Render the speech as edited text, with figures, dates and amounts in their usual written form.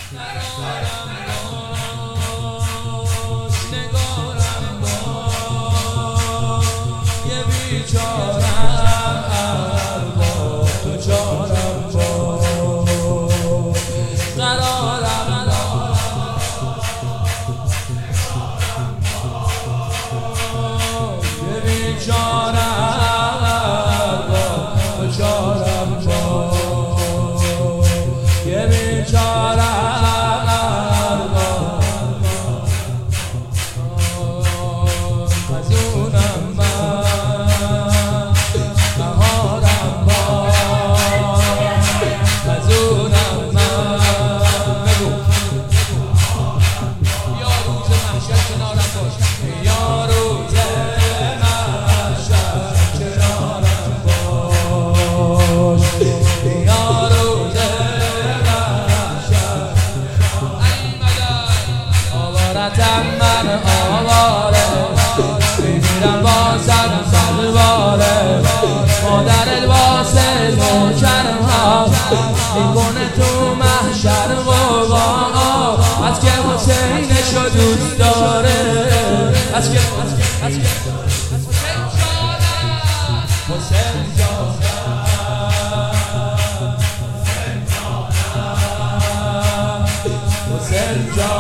قرارم باش نگارم باش یه بیچارم با تو چارم باش قرارم باش یه بیچارم با تو چارم باش یه بیچارم من آواره میمیرم واسه سلواره مادرت واسه نوکرها میکنه تو محشر غوغا از که حسینشو دوست داره از که حسین جانم